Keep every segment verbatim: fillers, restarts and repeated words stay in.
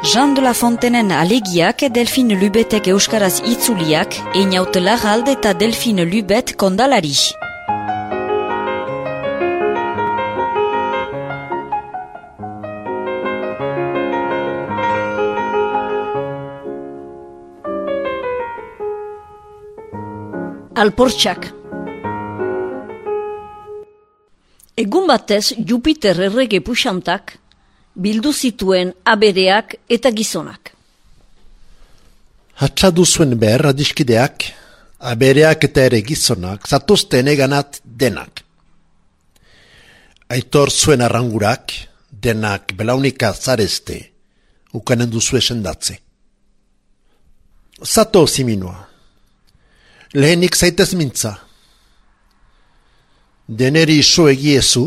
Jean de la Fontenen alegiak, Delphine Lubetek euskaraz itzuliak, Einaut Larralde eta Delphine Lubet kondalari. Alportxak. Egun batez Jupiter errege puxantak bildu zituen abereak eta gizonak. Hatxadu zuen behar adiskideak, abereak eta ere gizonak, zatozten eganat denak. Aitor zuen arrangurak, denak belaunika zarezte, ukanen duzu esendatze. Zato ziminua. Lehenik zaitez mintza. Deneri iso egiezu,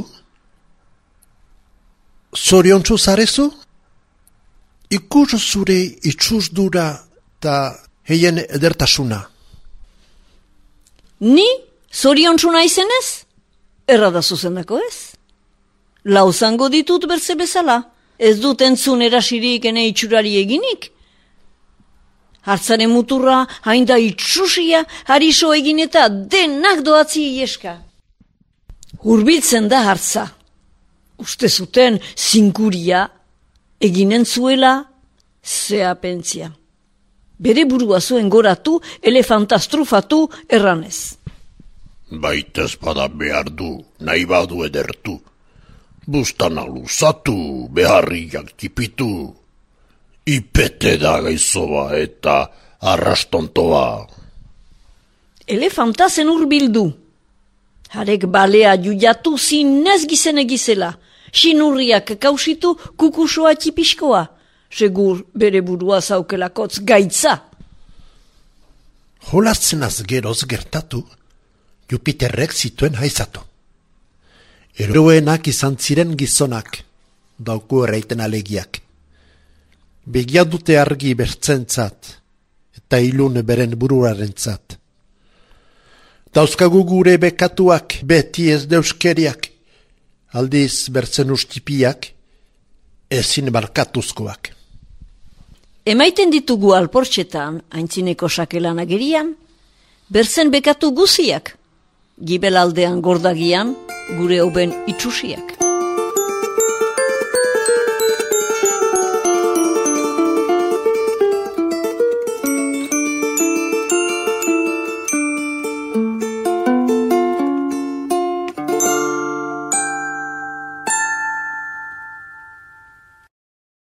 zoriontsu zarezu, ikus zure itxuz dura eta heien edertasuna. Ni zoriontsu naizenez? Errada zuzendako ez? Lauzango ditut berze bezala, ez dut entzun erasirik ene itxurari eginik. Hartzaren muturra, hainda itxusia, hariso egin eta denak doatzi ieska. Hurbiltzen da hartza. Uste zuten zinkuria, eginen zuela zeapentzia. Bere burua zuen goratu, elefantastrufatu erranez. Baitez bada behar du, nahi badu edertu. Bustana luzatu, beharriak tipitu. Ipete da gaizoa eta arrastontoa. Elefantazen hurbildu. Harek balea juiatu zinez gizene gizela. Sinurriak kausitu kukusoa txipiskoa. Segur bere burua zaukelakotz gaitza. Jolazzenaz geroz gertatu, Jupiterrek zituen haizatu. Eroenak izan ziren gizonak, dauku erraiten alegiak. Begia dute argi bertzentzat, eta ilun beren buruarentzat. Dauzkagu gure bekatuak, beti ez deuskeriak, aldiz bertzen ustipiak, ezin barkatuzkoak. Emaiten ditugu alportxetan, aintzineko sakelan agerian, bertzen bekatu guziak, gibelaldean gordagian, gure hoben itxusiak.